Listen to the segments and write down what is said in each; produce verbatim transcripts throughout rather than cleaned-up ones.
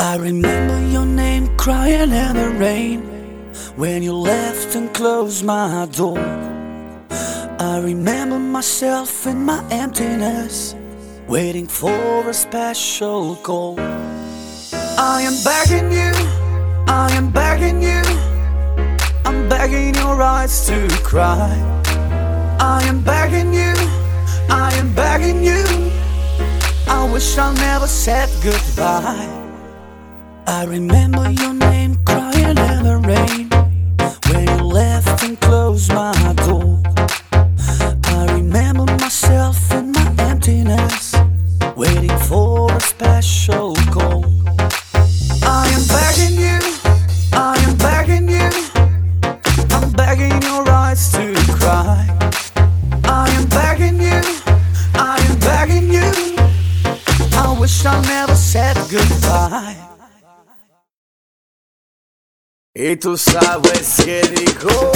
I remember your name crying in the rain when you left and closed my door. I remember myself in my emptiness, waiting for a special call. I am begging you, I am begging you, I'm begging your eyes to cry. I am begging you, I am begging you, I wish I never said goodbye. I remember your name crying in the rain when you left and closed my door. I remember myself in my emptiness, waiting for a special call. I am begging you, I am begging you, I'm begging your eyes to cry. I am begging you, I am begging you, I wish I never said goodbye. Y tú sabes que dijo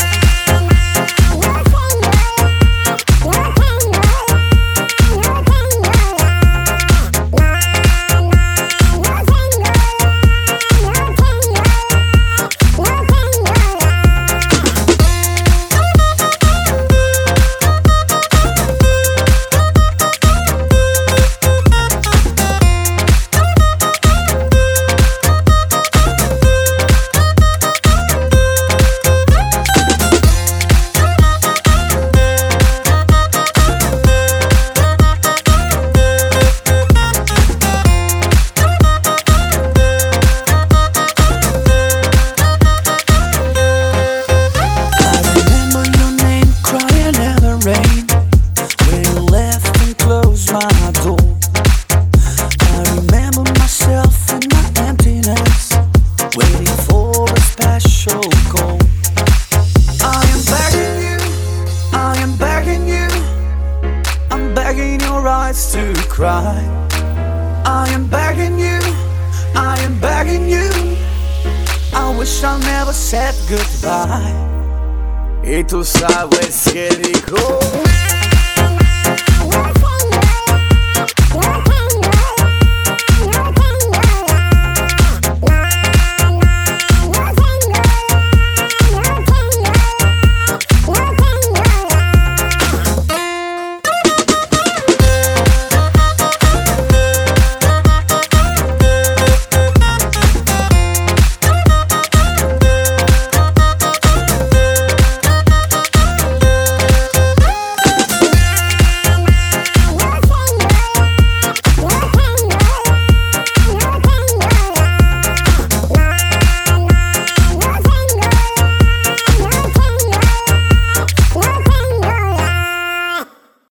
to cry. I am begging you, I am begging you, I wish I never said goodbye. Y tú sabes que dijo